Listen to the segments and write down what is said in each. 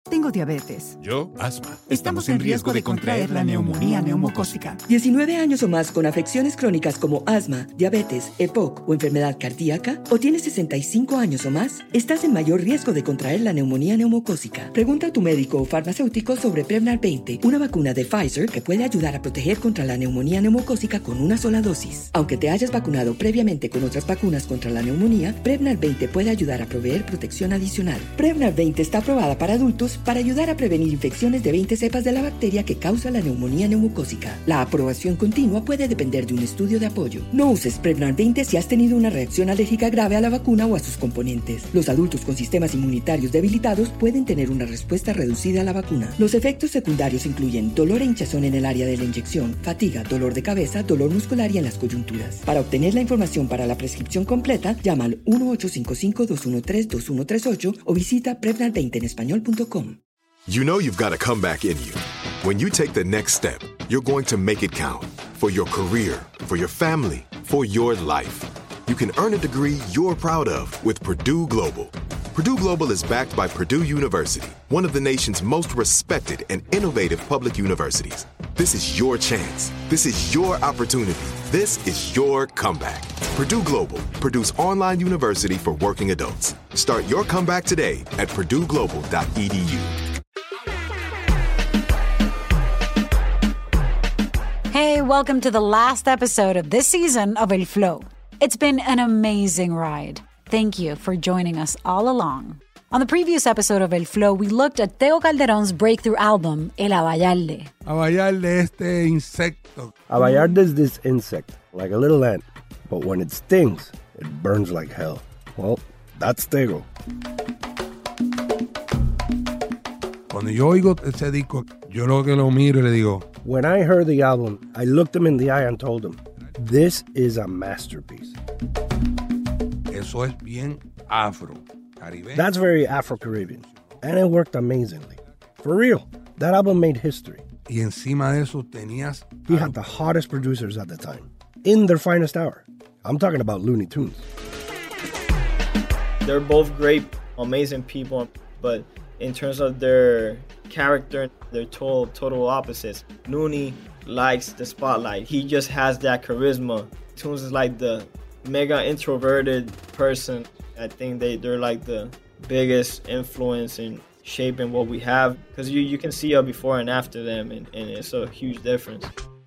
Tengo diabetes. Yo, asma. Estamos en riesgo de contraer la neumonía neumocócica. 19 años o más con afecciones crónicas como asma, diabetes, EPOC o enfermedad cardíaca, o tienes 65 años o más, estás en mayor riesgo de contraer la neumonía neumocócica. Pregunta a tu médico o farmacéutico sobre Prevnar 20, una vacuna de Pfizer que puede ayudar a proteger contra la neumonía neumocócica con una sola dosis. Aunque te hayas vacunado previamente con otras vacunas contra la neumonía, Prevnar 20 puede ayudar a proveer protección adicional. Prevnar 20 está aprobada para adultos para ayudar a prevenir infecciones de 20 cepas de la bacteria que causa la neumonía neumocócica. La aprobación continua puede depender de un estudio de apoyo. No uses Prevnar 20 si has tenido una reacción alérgica grave a la vacuna o a sus componentes. Los adultos con sistemas inmunitarios debilitados pueden tener una respuesta reducida a la vacuna. Los efectos secundarios incluyen dolor e hinchazón en el área de la inyección, fatiga, dolor de cabeza, dolor muscular y en las coyunturas. Para obtener la información para la prescripción completa, llama al 1-855-213-2138 o visita Prevnar20enespañol.com. You know you've got a comeback in you. When you take the next step, you're going to make it count. For your career, for your family, for your life. You can earn a degree you're proud of with Purdue Global. Purdue Global is backed by Purdue University, one of the nation's most respected and innovative public universities. This is your chance. This is your opportunity. This is your comeback. Purdue Global, Purdue's online university for working adults. Start your comeback today at purdueglobal.edu. Hey, welcome to the last episode of this season of El Flow. It's been an amazing ride. Thank you for joining us all along. On the previous episode of El Flow, we looked at Tego Calderón's breakthrough album, El Abayarde. Abayarde, este insecto. Abayarde is this insect, like a little ant. But when it stings, it burns like hell. Well, that's Tego. Cuando yo oigo ese disco, yo lo que lo miro y le digo... When I heard the album, I looked him in the eye and told him, this is a masterpiece. Eso es bien afro-caribeño. That's very Afro-Caribbean. And it worked amazingly. For real, that album made history. Y encima de eso tenías... He had the hottest producers at the time, in their finest hour. I'm talking about Looney Tunes. They're both great, amazing people, but in terms of their character, they're total opposites. Looney likes the spotlight. He just has that charisma. Tunes is like the mega introverted person. I think they're like the biggest influence in shaping what we have, because you can see a before and after them, and it's a huge difference.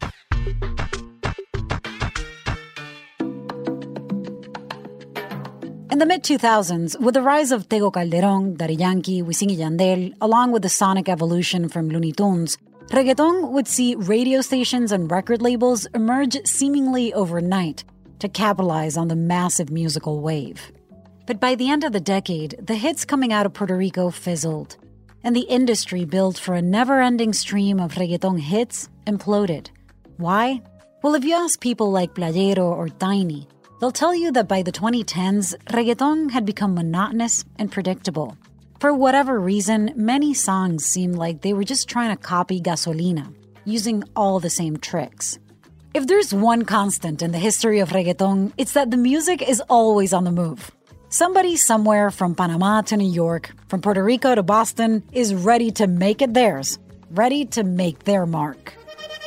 In the mid-2000s, with the rise of Tego Calderón, Daddy Yankee, Wisin y Yandel, along with the sonic evolution from Looney Tunes, reggaeton would see radio stations and record labels emerge seemingly overnight to capitalize on the massive musical wave. But by the end of the decade, the hits coming out of Puerto Rico fizzled, and the industry built for a never-ending stream of reggaeton hits imploded. Why? Well, if you ask people like Playero or Tiny, they'll tell you that by the 2010s, reggaeton had become monotonous and predictable. For whatever reason, many songs seemed like they were just trying to copy Gasolina, using all the same tricks. If there's one constant in the history of reggaeton, it's that the music is always on the move. Somebody somewhere from Panama to New York, from Puerto Rico to Boston, is ready to make it theirs, ready to make their mark.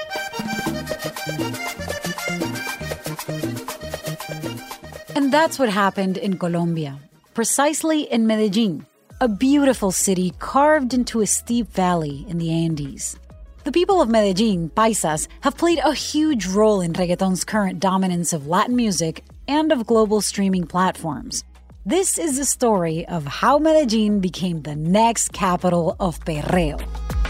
And that's what happened in Colombia, precisely in Medellin, a beautiful city carved into a steep valley in the Andes. The people of Medellin, paisas, have played a huge role in reggaeton's current dominance of Latin music and of global streaming platforms. This is the story of how Medellin became the next capital of perreo.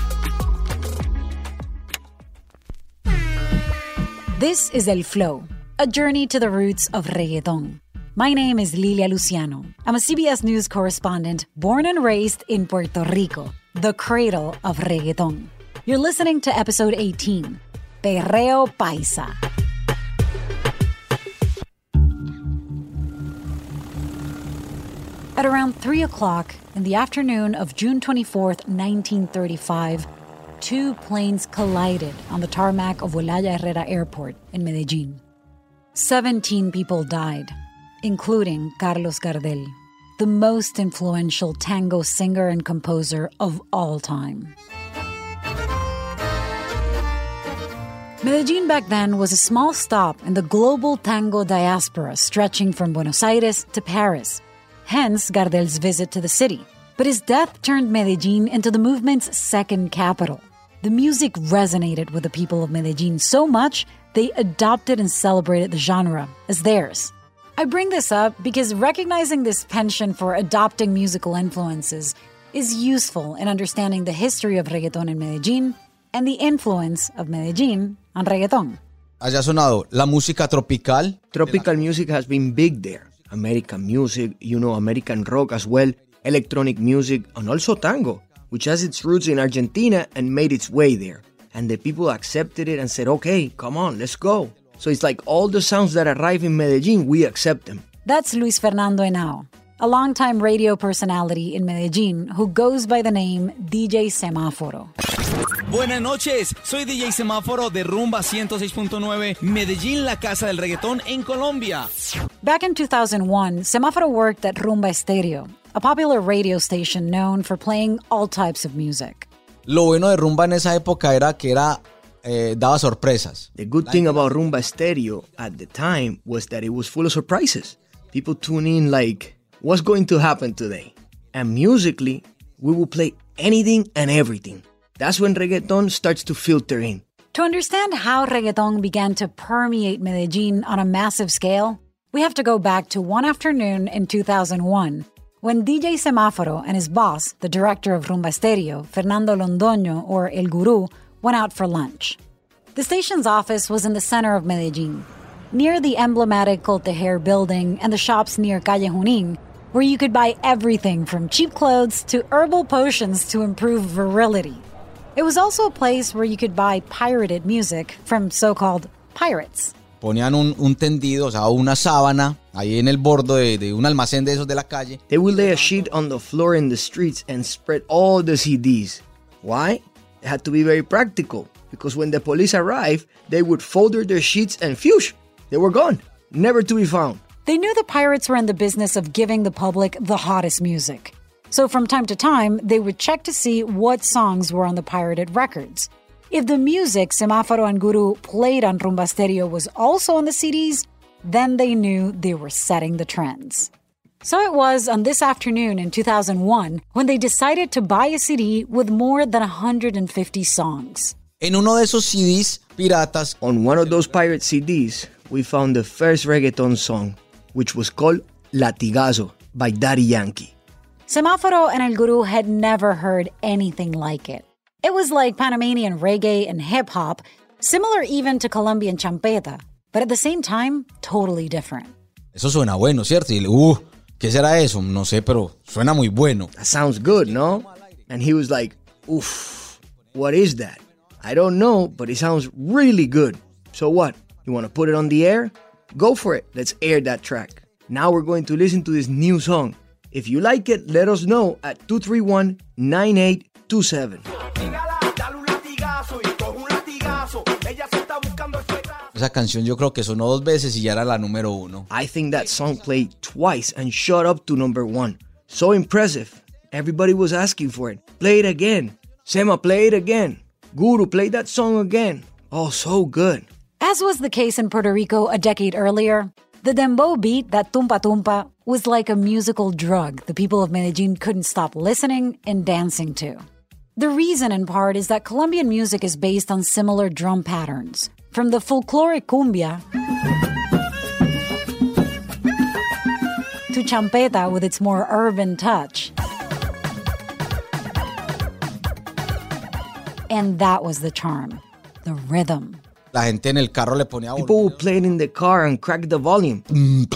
This is El Flow, a journey to the roots of reggaeton. My name is Lilia Luciano. I'm a CBS News correspondent born and raised in Puerto Rico, the cradle of reggaeton. You're listening to episode 18, Perreo Paisa. At around 3 o'clock in the afternoon of June 24th, 1935, two planes collided on the tarmac of Olaya Herrera Airport in Medellin. 17 people died, including Carlos Gardel. the most influential tango singer and composer of all time. Medellin back then was a small stop in the global tango diaspora stretching from Buenos Aires to Paris. Hence Gardel's visit to the city. But his death turned Medellin into the movement's second capital. The music resonated with the people of Medellin so much, they adopted and celebrated the genre as theirs. I bring this up because recognizing this penchant for adopting musical influences is useful in understanding the history of reggaeton in Medellin and the influence of Medellin on reggaeton. ¿Haya sonado la música tropical? Tropical music has been big there. American music, American rock as well, electronic music, and also tango, which has its roots in Argentina and made its way there. And the people accepted it and said, okay, come on, let's go. So it's like all the sounds that arrive in Medellin, we accept them. That's Luis Fernando Henao, a longtime radio personality in Medellin who goes by the name DJ Semáforo. Buenas noches, soy DJ Semáforo de Rumba 106.9, Medellín, la casa del reggaetón en Colombia. Back in 2001, Semáforo worked at Rumba Estéreo, a popular radio station known for playing all types of music. Lo bueno de Rumba en esa época era que daba sorpresas. The good thing about Rumba Estéreo at the time was that it was full of surprises. People tune in like, what's going to happen today? And musically, we will play anything and everything. That's when reggaeton starts to filter in. To understand how reggaeton began to permeate Medellin on a massive scale, we have to go back to one afternoon in 2001 when DJ Semáforo and his boss, the director of Rumba Estéreo, Fernando Londoño, or El Gurú, went out for lunch. The station's office was in the center of Medellin, near the emblematic Coltejer building and the shops near Calle Junín, where you could buy everything from cheap clothes to herbal potions to improve virility. It was also a place where you could buy pirated music from so-called pirates. Ponían un tendido, o sea, una sábana, ahí en el borde de un almacén de esos de la calle. They would lay a sheet on the floor in the streets and spread all the CDs. Why? It had to be very practical, because when the police arrived, they would fold their sheets and phew, they were gone, never to be found. They knew the pirates were in the business of giving the public the hottest music. So from time to time, they would check to see what songs were on the pirated records. If the music Semáforo and Gurú played on Rumba Estéreo was also on the CDs, then they knew they were setting the trends. So it was on this afternoon in 2001 when they decided to buy a CD with more than 150 songs. En uno de esos CDs piratas, on one of those pirate CDs, we found the first reggaeton song, which was called Latigazo by Daddy Yankee. Semáforo and El Gurú had never heard anything like it. It was like Panamanian reggae and hip-hop, similar even to Colombian champeta, but at the same time, totally different. Eso suena bueno, ¿cierto? Y ¿qué será eso? No sé, pero suena muy bueno. That sounds good, no? And he was like, oof, what is that? I don't know, but it sounds really good. So what? You want to put it on the air? Go for it. Let's air that track. Now we're going to listen to this new song. If you like it, let us know at 231-9827. Esa canción yo creo que sonó 2 veces y ya era la número 1. I think that song played twice and shot up to number 1. So impressive. Everybody was asking for it. Play it again. Sema, play it again. Guru, play that song again. Oh, so good. As was the case in Puerto Rico a decade earlier, the dembow beat, that tumpa tumpa, was like a musical drug the people of Medellin couldn't stop listening and dancing to. The reason, in part, is that Colombian music is based on similar drum patterns, from the folkloric cumbia to champeta with its more urban touch. And that was the charm, the rhythm. La gente en el carro le ponía People would play it in the car and crack the volume. Y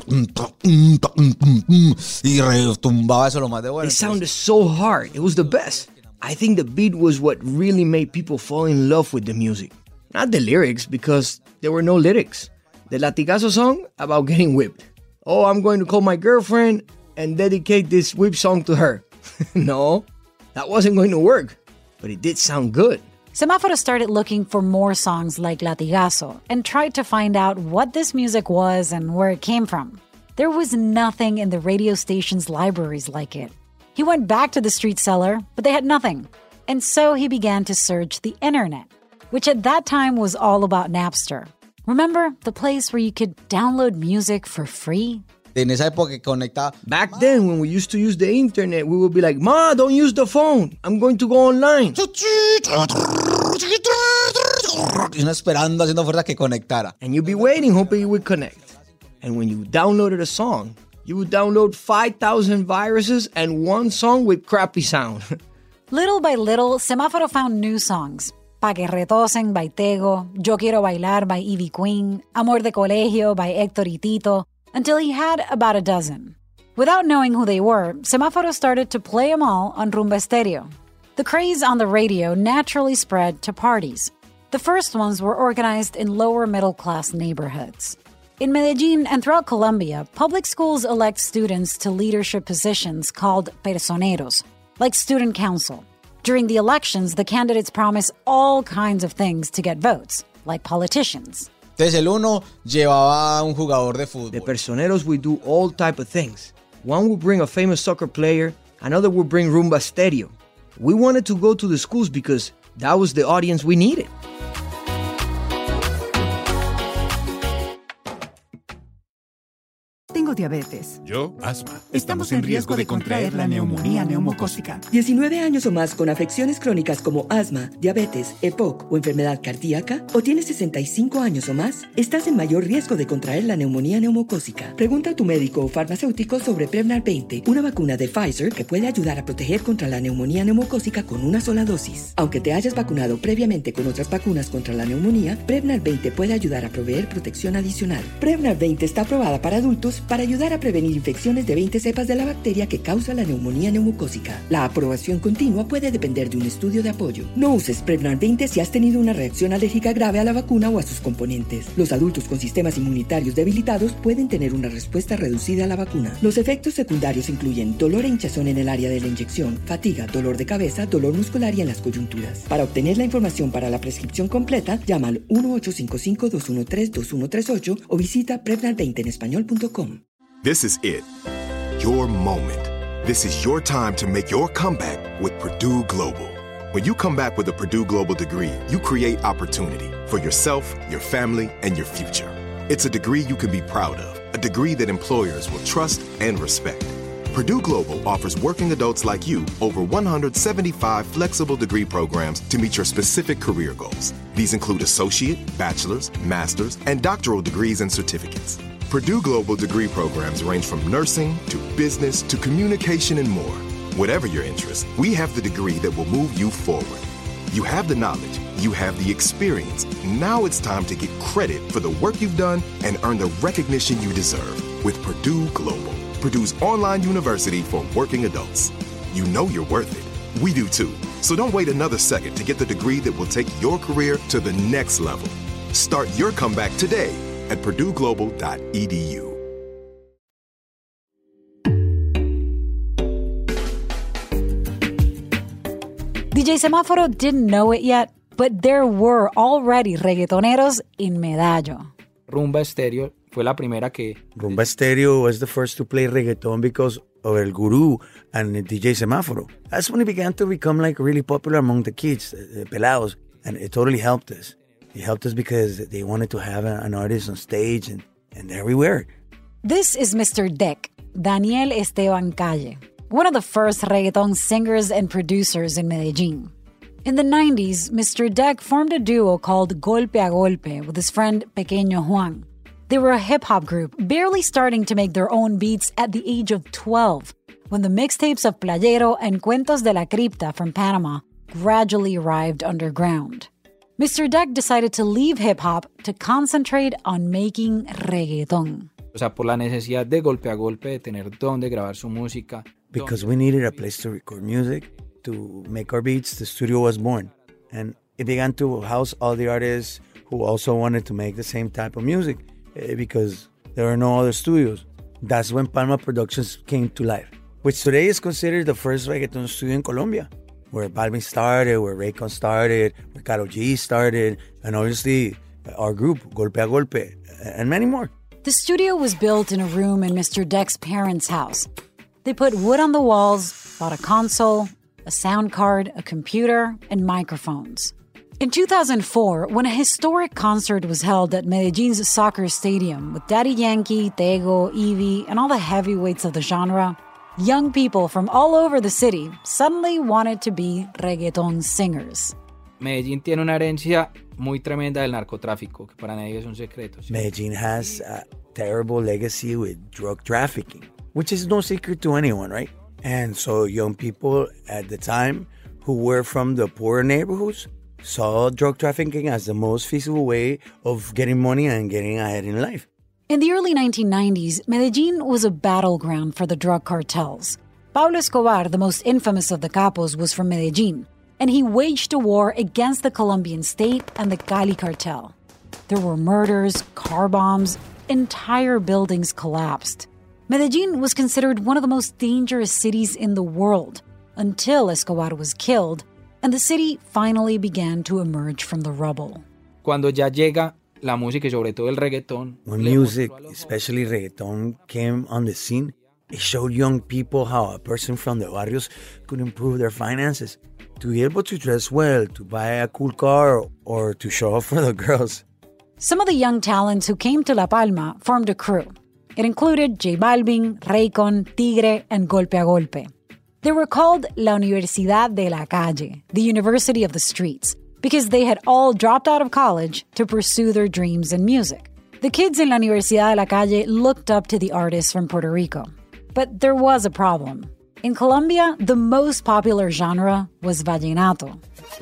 retumbaba eso lo más de bueno. It sounded so hard. It was the best. I think the beat was what really made people fall in love with the music. Not the lyrics, because there were no lyrics. The Latigazo song about getting whipped. Oh, I'm going to call my girlfriend and dedicate this whip song to her. No, that wasn't going to work. But it did sound good. Semáforo started looking for more songs like Latigazo and tried to find out what this music was and where it came from. There was nothing in the radio station's libraries like it. He went back to the street cellar, but they had nothing. And so he began to search the internet, which at that time was all about Napster. Remember the place where you could download music for free? En esa época que conectaba. Back then, when we used to use the internet, we would be like, Ma, don't use the phone. I'm going to go online. Y uno esperando, haciendo fuerza que conectara. And you'd be waiting, hoping it would connect. And when you downloaded a song, you would download 5,000 viruses and one song with crappy sound. Little by little, Semáforo found new songs. Pa' que retosen by Tego, Yo Quiero Bailar by Ivy Queen, Amor de Colegio by Héctor y Tito, until he had about a dozen. Without knowing who they were, Semáforo started to play them all on Rumba Estéreo. The craze on the radio naturally spread to parties. The first ones were organized in lower middle-class neighborhoods. In Medellin and throughout Colombia, public schools elect students to leadership positions called personeros, like student council. During the elections, the candidates promise all kinds of things to get votes, like politicians. Entonces el uno llevaba a un jugador de fútbol. The personeros would do all type of things. One would bring a famous soccer player, another would bring Rumba Estéreo. We wanted to go to the schools because that was the audience we needed. Tengo diabetes. Yo, asma. Estamos en riesgo de contraer la neumonía neumocócica. 19 años o más con afecciones crónicas como asma, diabetes, EPOC o enfermedad cardíaca, o tienes 65 años o más, estás en mayor riesgo de contraer la neumonía neumocócica. Pregunta a tu médico o farmacéutico sobre Prevnar 20, una vacuna de Pfizer que puede ayudar a proteger contra la neumonía neumocócica con una sola dosis. Aunque te hayas vacunado previamente con otras vacunas contra la neumonía, Prevnar 20 puede ayudar a proveer protección adicional. Prevnar 20 está aprobada para adultos para ayudar a prevenir infecciones de 20 cepas de la bacteria que causa la neumonía neumocócica. La aprobación continua puede depender de un estudio de apoyo. No uses Prevnar 20 si has tenido una reacción alérgica grave a la vacuna o a sus componentes. Los adultos con sistemas inmunitarios debilitados pueden tener una respuesta reducida a la vacuna. Los efectos secundarios incluyen dolor e hinchazón en el área de la inyección, fatiga, dolor de cabeza, dolor muscular y en las coyunturas. Para obtener la información para la prescripción completa, llama al 1-855-213-2138 o visita Prevnar20enespañol.com. This is it. Your moment. This is your time to make your comeback with Purdue Global. When you come back with a Purdue Global degree, you create opportunity for yourself, your family, and your future. It's a degree you can be proud of, a degree that employers will trust and respect. Purdue Global offers working adults like you over 175 flexible degree programs to meet your specific career goals. These include associate, bachelor's, master's, and doctoral degrees and certificates. Purdue Global degree programs range from nursing to business to communication and more. Whatever your interest, we have the degree that will move you forward. You have the knowledge, you have the experience. Now it's time to get credit for the work you've done and earn the recognition you deserve with Purdue Global, Purdue's online university for working adults. You know you're worth it. We do too. So don't wait another second to get the degree that will take your career to the next level. Start your comeback today at purdueglobal.edu. DJ Semáforo didn't know it yet, but there were already reggaetoneros in Medallo. Rumba Estéreo fue la primera que... Rumba Estéreo was the first to play reggaeton because of El Gurú and DJ Semáforo. That's when it began to become like really popular among the kids, the pelados, and it totally helped us. It helped us because they wanted to have an artist on stage, and there we were. This is Mr. Dec, Daniel Esteban Calle, one of the first reggaeton singers and producers in Medellin. In the 90s, Mr. Dec formed a duo called Golpe a Golpe with his friend Pequeño Juan. They were a hip-hop group, barely starting to make their own beats at the age of 12, when the mixtapes of Playero and Cuentos de la Cripta from Panama gradually arrived underground. Mr. Dec decided to leave hip-hop to concentrate on making reggaeton. O sea, por la necesidad de Golpe a Golpe, de tener dónde grabar su música. Because we needed a place to record music, to make our beats, the studio was born. And it began to house all the artists who also wanted to make the same type of music because there were no other studios. That's when Palma Productions came to life, which today is considered the first reggaeton studio in Colombia, where Balvin started, where Raycon started, where Karol G started, and obviously our group, Golpe a Golpe, and many more. The studio was built in a room in Mr. Deck's parents' house. They put wood on the walls, bought a console, a sound card, a computer, and microphones. In 2004, when a historic concert was held at Medellin's soccer stadium with Daddy Yankee, Tego, Ivy, and all the heavyweights of the genre, young people from all over the city suddenly wanted to be reggaeton singers. Medellín tiene una herencia muy tremenda del narcotráfico, que para nadie es un secreto. Medellín has a terrible legacy with drug trafficking, which is no secret to anyone, right? And so young people at the time who were from the poorer neighborhoods saw drug trafficking as the most feasible way of getting money and getting ahead in life. In the early 1990s, Medellin was a battleground for the drug cartels. Pablo Escobar, the most infamous of the capos, was from Medellin, and he waged a war against the Colombian state and the Cali cartel. There were murders, car bombs, entire buildings collapsed. Medellin was considered one of the most dangerous cities in the world until Escobar was killed, and the city finally began to emerge from the rubble. Cuando ya llega la música y sobre todo el reggaetón. When music, especially reggaeton, came on the scene, it showed young people how a person from the barrios could improve their finances, to be able to dress well, to buy a cool car, or to show off for the girls. Some of the young talents who came to La Palma formed a crew. It included J Balvin, Raycon, Tigre, and Golpe a Golpe. They were called La Universidad de la Calle, the University of the Streets, because they had all dropped out of college to pursue their dreams in music. The kids in La Universidad de la Calle looked up to the artists from Puerto Rico. But there was a problem. In Colombia, the most popular genre was vallenato.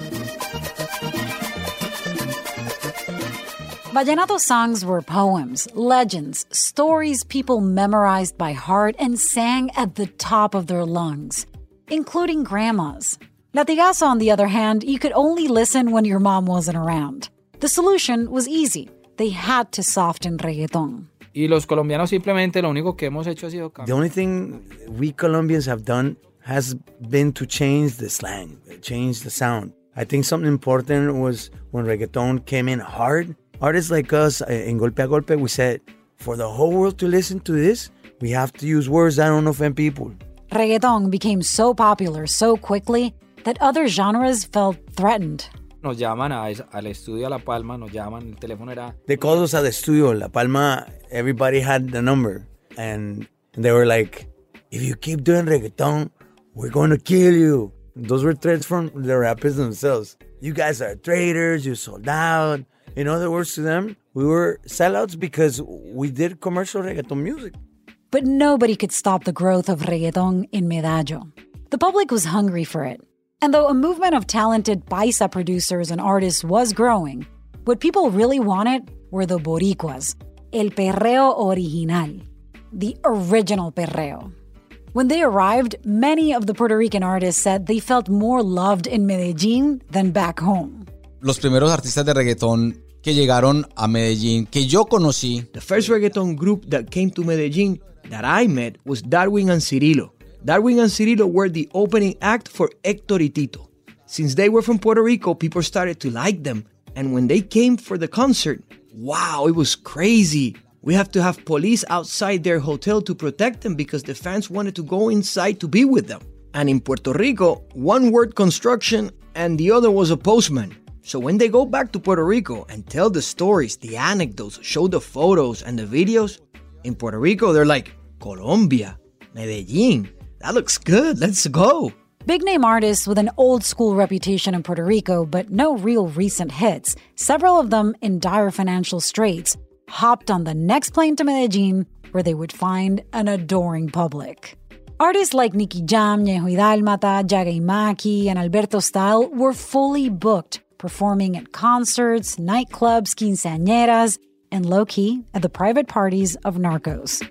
Vallenato songs were poems, legends, stories people memorized by heart and sang at the top of their lungs, including grandmas. Latigazo, on the other hand, you could only listen when your mom wasn't around. The solution was easy. They had to soften reggaeton. Y los colombianos simplemente lo único que hemos hecho ha sido cambiar. The only thing we Colombians have done has been to change the slang, change the sound. I think something important was when reggaeton came in hard. Artists like us in Golpe a Golpe, we said, for the whole world to listen to this, we have to use words that don't offend people. Reggaeton became so popular so quickly that other genres felt threatened. Nos llaman al estudio a La Palma, nos llaman, el teléfono era... They called us at the studio, La Palma, everybody had the number. And they were like, if you keep doing reggaeton, we're going to kill you. Those were threats from the rappers themselves. You guys are traitors, you sold out. In other words to them, we were sellouts because we did commercial reggaeton music. But nobody could stop the growth of reggaeton in Medallo. The public was hungry for it. And though a movement of talented paisa producers and artists was growing, what people really wanted were the boricuas, el perreo original, the original perreo. When they arrived, many of the Puerto Rican artists said they felt more loved in Medellin than back home. Los primeros artistas de reggaetón que llegaron a Medellín, que yo conocí. The first reggaeton group that came to Medellin that I met was Darwin and Cirilo. Darwin and Cirilo were the opening act for Héctor y Tito. Since they were from Puerto Rico, people started to like them. And when they came for the concert, wow, it was crazy. We have to have police outside their hotel to protect them because the fans wanted to go inside to be with them. And in Puerto Rico, one word construction and the other was a postman. So when they go back to Puerto Rico and tell the stories, the anecdotes, show the photos and the videos, in Puerto Rico, they're like, Colombia, Medellin, that looks good, let's go. Big-name artists with an old-school reputation in Puerto Rico, but no real recent hits, several of them in dire financial straits, hopped on the next plane to Medellin, where they would find an adoring public. Artists like Nicky Jam, Ñejo y Dálmata, Yaga y Maki, and Alberto Style were fully booked, performing at concerts, nightclubs, quinceañeras, and low-key at the private parties of narcos.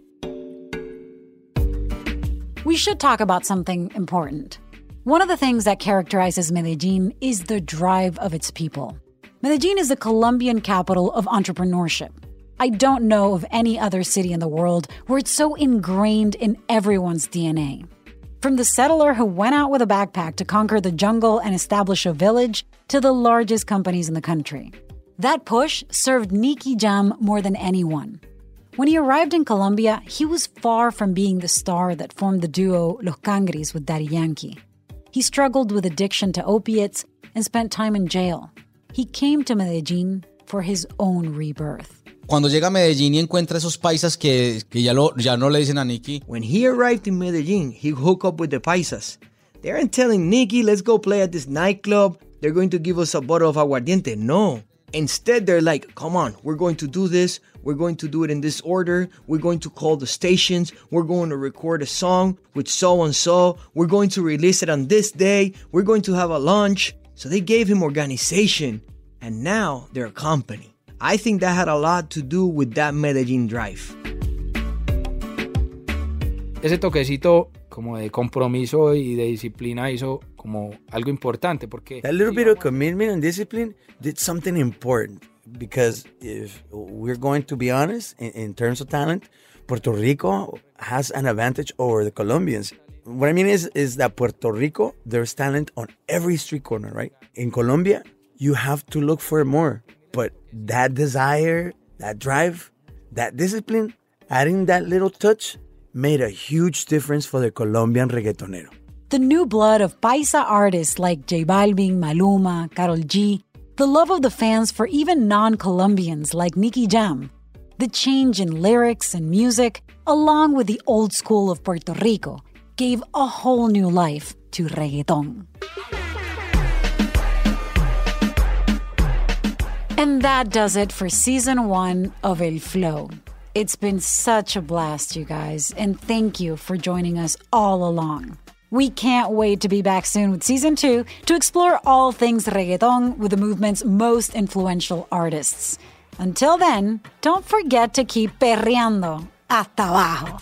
We should talk about something important. One of the things that characterizes Medellin is the drive of its people. Medellin is the Colombian capital of entrepreneurship. I don't know of any other city in the world where it's so ingrained in everyone's DNA. From the settler who went out with a backpack to conquer the jungle and establish a village to the largest companies in the country. That push served Nicky Jam more than anyone. When he arrived in Colombia, he was far from being the star that formed the duo Los Cangris with Daddy Yankee. He struggled with addiction to opiates and spent time in jail. He came to Medellín for his own rebirth. Cuando llega a Medellín y encuentra esos paisas que ya no le dicen a Nicky. When he arrived in Medellín, he hooked up with the paisas. They aren't telling Nicky, let's go play at this nightclub. They're going to give us a bottle of aguardiente. No. Instead, they're like, come on, we're going to do this. We're going to do it in this order. We're going to call the stations. We're going to record a song with so-and-so. We're going to release it on this day. We're going to have a lunch. So they gave him organization. And now they're a company. I think that had a lot to do with that Medellín drive. Ese toquecito como de compromiso y de disciplina hizo como algo importante porque that little bit of commitment and discipline did something important, because if we're going to be honest, in terms of talent, Puerto Rico has an advantage over the Colombians. What I mean is that Puerto Rico, there's talent on every street corner, right? In Colombia, you have to look for more. But that desire, that drive, that discipline, adding that little touch made a huge difference for the Colombian reggaetonero. The new blood of paisa artists like J Balvin, Maluma, Karol G, the love of the fans for even non-Colombians like Nicky Jam, the change in lyrics and music, along with the old school of Puerto Rico, gave a whole new life to reggaeton. And that does it for Season 1 of El Flow. It's been such a blast, you guys, and thank you for joining us all along. We can't wait to be back soon with Season 2 to explore all things reggaeton with the movement's most influential artists. Until then, don't forget to keep perreando hasta abajo.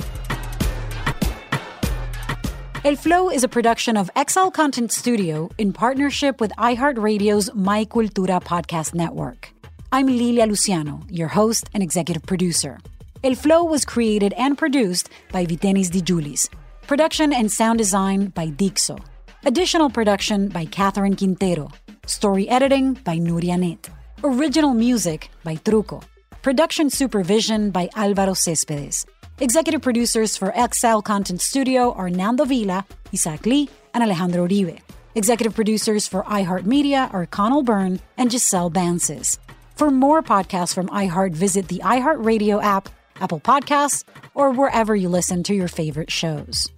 El Flow is a production of XL Content Studio in partnership with iHeartRadio's My Cultura podcast network. I'm Lilia Luciano, your host and executive producer. El Flow was created and produced by Vitenis Di Julis. Production and sound design by Dixo. Additional production by Catherine Quintero. Story editing by Nuria Net. Original music by Truco. Production supervision by Álvaro Céspedes. Executive producers for XL Content Studio are Nando Vila, Isaac Lee, and Alejandro Uribe. Executive producers for iHeartMedia are Connell Byrne and Giselle Bances. For more podcasts from iHeart, visit the iHeartRadio app, Apple Podcasts, or wherever you listen to your favorite shows.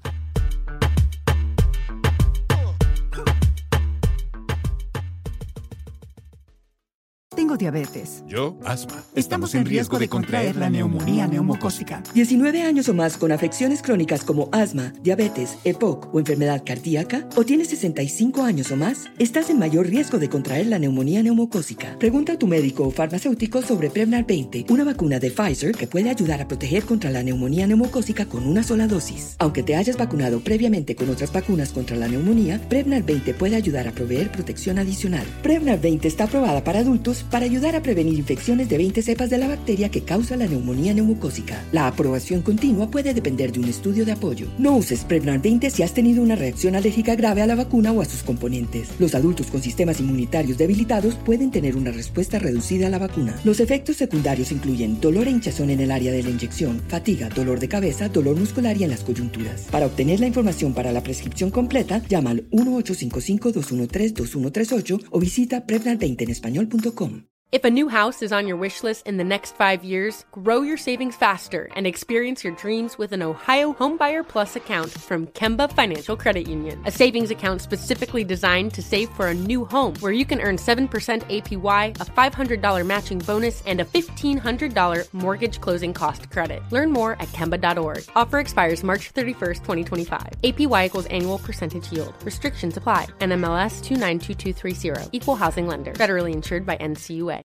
Tengo diabetes. Yo, asma. Estamos en riesgo de contraer la neumonía neumocócica. 19 años o más con afecciones crónicas como asma, diabetes, EPOC o enfermedad cardíaca, o tienes 65 años o más, estás en mayor riesgo de contraer la neumonía neumocócica. Pregunta a tu médico o farmacéutico sobre Prevnar 20, una vacuna de Pfizer que puede ayudar a proteger contra la neumonía neumocócica con una sola dosis. Aunque te hayas vacunado previamente con otras vacunas contra la neumonía, Prevnar 20 puede ayudar a proveer protección adicional. Prevnar 20 está aprobada para adultos para ayudar a prevenir infecciones de 20 cepas de la bacteria que causa la neumonía neumocócica. La aprobación continua puede depender de un estudio de apoyo. No uses Prevnar 20 si has tenido una reacción alérgica grave a la vacuna o a sus componentes. Los adultos con sistemas inmunitarios debilitados pueden tener una respuesta reducida a la vacuna. Los efectos secundarios incluyen dolor e hinchazón en el área de la inyección, fatiga, dolor de cabeza, dolor muscular y en las coyunturas. Para obtener la información para la prescripción completa, llama al 1-855-213-2138 o visita Prevnar20enespañol.com. If a new house is on your wish list in the next 5 years, grow your savings faster and experience your dreams with an Ohio Homebuyer Plus account from Kemba Financial Credit Union. A savings account specifically designed to save for a new home, where you can earn 7% APY, a $500 matching bonus, and a $1,500 mortgage closing cost credit. Learn more at Kemba.org. Offer expires March 31st, 2025. APY equals annual percentage yield. Restrictions apply. NMLS 292230. Equal housing lender. Federally insured by NCUA.